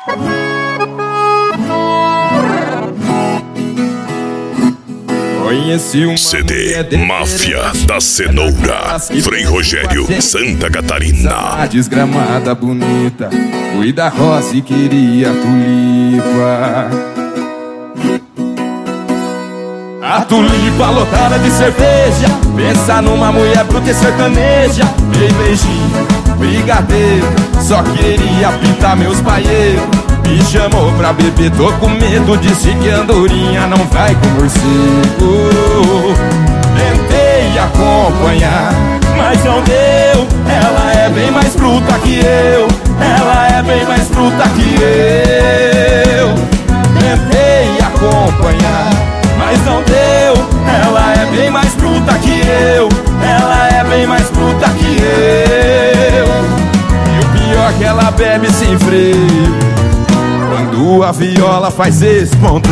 Conheci uma CD Máfia da Cenoura, Frei Rogério, Santa Catarina. Desgramada bonita, fui da roça e queria tulipa. A tulipa lotada de cerveja, pensa numa mulher bruta e sertaneja. Dei beijinho, brigadeiro, só queria pintar meus baieiros. Me chamou pra beber, tô com medo, disse que andorinha não vai com morcego. Tentei acompanhar, mas não deu. Ela é bem mais bruta que eu, ela é bem mais bruta que eu. Tentei acompanhar, mas não deu. Ela é bem mais bruta que eu, ela é bem mais bruta que eu. E o pior é que ela bebe sem freio, quando a viola faz responder.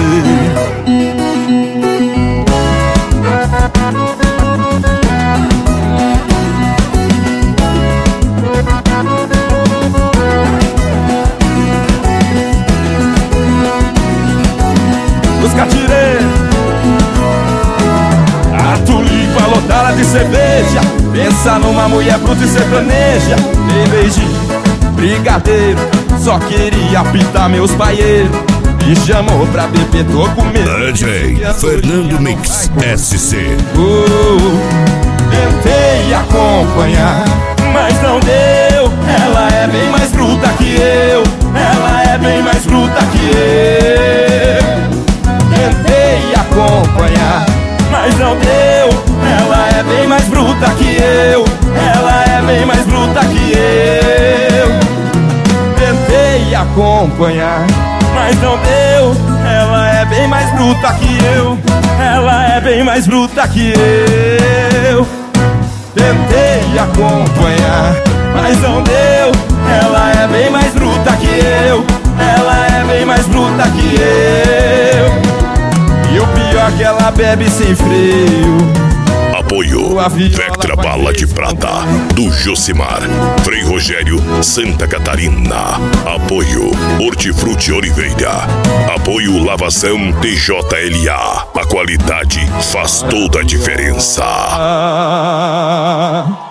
Os catireiros, a tulipa lotada de cerveja, pensa numa mulher bruta e sertaneja. Dei beijinho, brigadeiro, só queria pintar meus baieiros. Me chamou pra beber, tô com medo. DJ Fernando Mix SC. Tentei acompanhar, mas não deu. Ela é bem mais bruta que eu, ela é bem mais bruta que eu. Tentei acompanhar, mas não deu. Ela é bem mais bruta que eu, ela é bem mais bruta que eu. Tentei acompanhar, mas não deu. Ela é bem mais bruta que eu, ela é bem mais bruta que eu. Tentei acompanhar, mas não deu. Ela é bem mais bruta que eu, ela é bem mais bruta que eu. E o pior é que ela bebe sem freio. Apoio Vectra Bala de Prata, do Josimar, Frei Rogério, Santa Catarina. Apoio Hortifruti Oliveira. Apoio Lavação TJLA. A qualidade faz toda a diferença.